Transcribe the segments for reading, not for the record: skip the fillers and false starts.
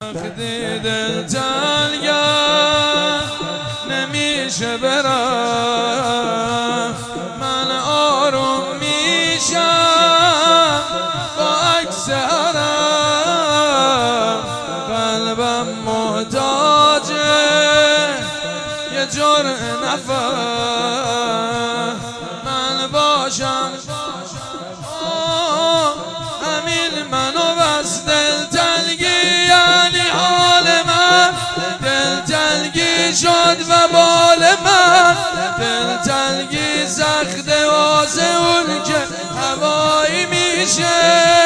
وقتی دل تنگم نمیشه برم، من آروم میشم با عکس حرم. قلبم محتاجه یه جرعه نفس من باشم، همین منو بس. دلتنگی یعنی حال من، دلتنگی شد و بال من. دلتنگی سخته واسه اون که هوایی میشه.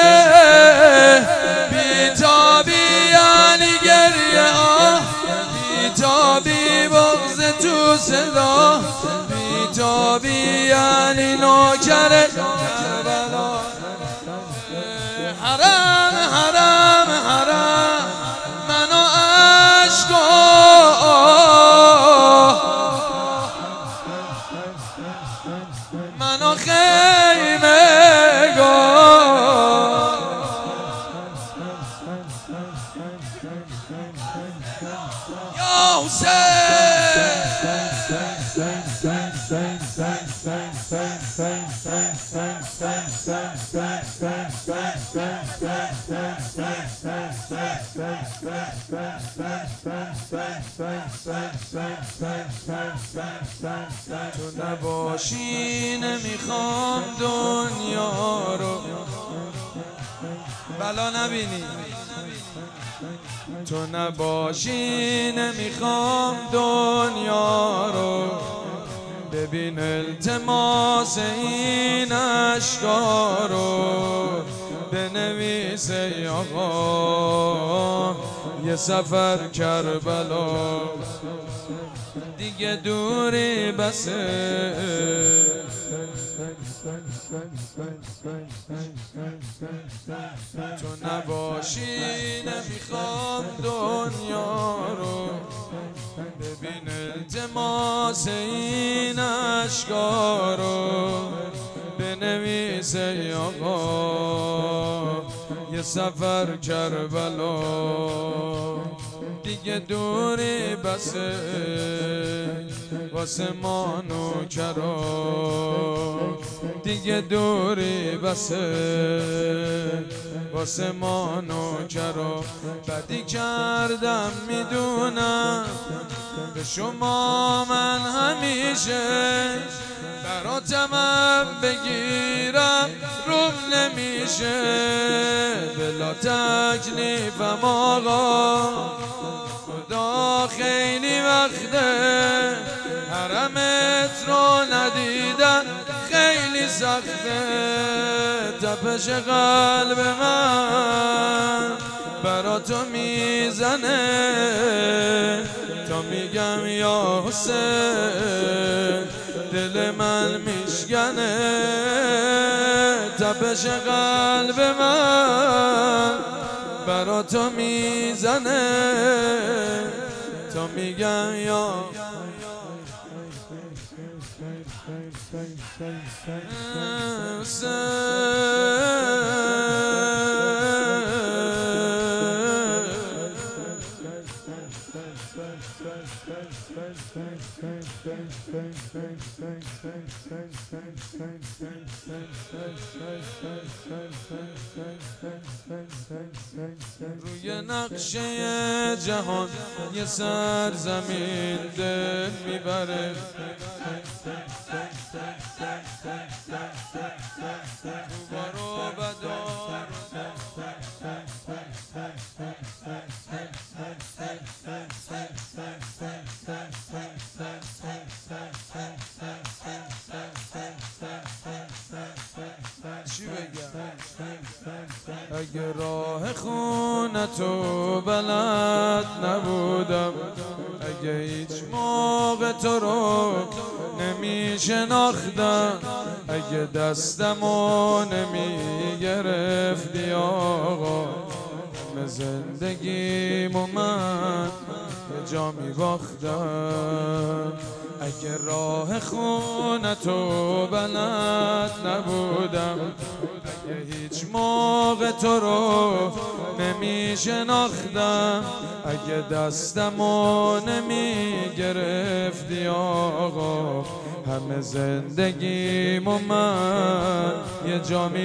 بیتابی یعنی گریه بیتابی بغض تو صدا. بیتابی یعنی نوکر کربلا. حرم حرم حرم منو عشقا، منو خیمه گاه. یا تو نباشی نمیخوام دنیا رو بلا نبینی. تو نباشی نمیخوام دنیا رو ببین. التماس این اشکا رو بنویس ای آقا. یه سفر کربلا دیگه دوری بسه. تو نباشی نمیخوام دنیا رو ببین. التماس این اشکا رو بنویس ای آقا. یه سفر کربلا دیگه دوری بسه واسه ما نوکرا. دیگه دوری بسه واسه ما نوکرا. بدی کردم میدونم به شما من همیشه. براتم بگیرم روم نمیشه. بلا تکلیفم آقا خدا خیلی وقته. حرمت رو ندیدن خیلی سخته. تپش قلب من برا تو میزنه تا میگم یا حسین. دل من میشکنه تپش قلب من برا تو میزنه تا میگم یا روی نقشه جهان یه سرزمین دل میبره. بارو بدار چی بگم؟ اگه راه خونتو بلد نبودم، اگه هیچ موقع تو رو نمیشناختم، اگه دستمو نمیگرفتی آقا، به زندگیمو من یه جا میباختم. اگه راه خونتو بلد نبودم، یه هیچ موقع تو رو نمی شناختم اگه دستمو نمی گرفتی آقا همه زندگیمو من یه جا می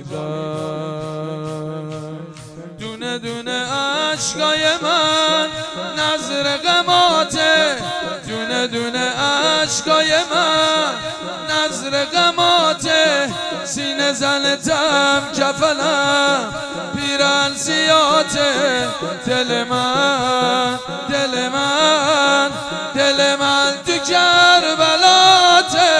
باختم دونه دونه عشقای من نظر غماته دونه دونه عشقای من نظر غماته سینه زنتم کفنم پیرن سیاته دل من دل من دل من تو کربلاته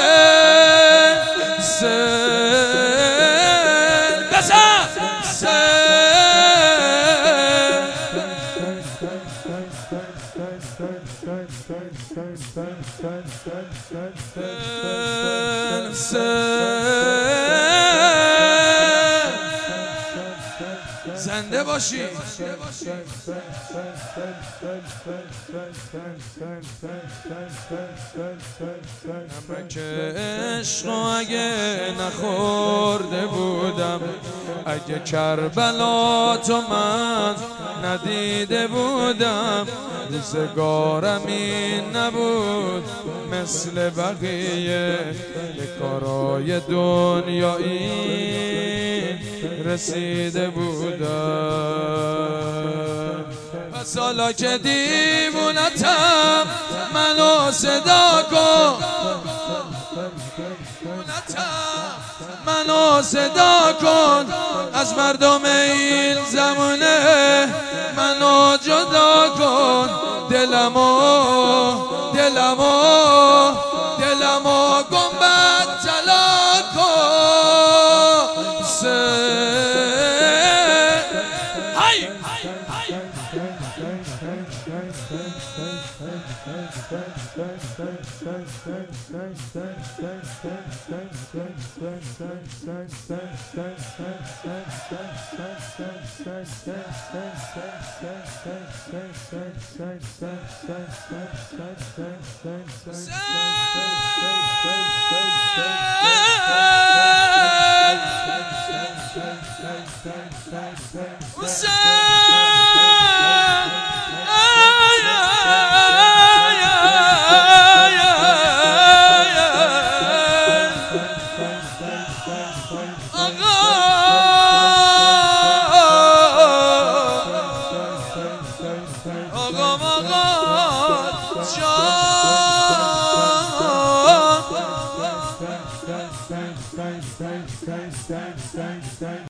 زنده باشی نمک عشق اگه نخورده بودم اگه کربلا تو من ندیده بودم روزگارم این نبود مثل بقیه به کارای دنیایی رسیده بودم پس حالا که دیوونتم منو صدا کن منو صدا کن از مردم این زمونه منو جدا کن دلمو گنبد طلا کن های حسین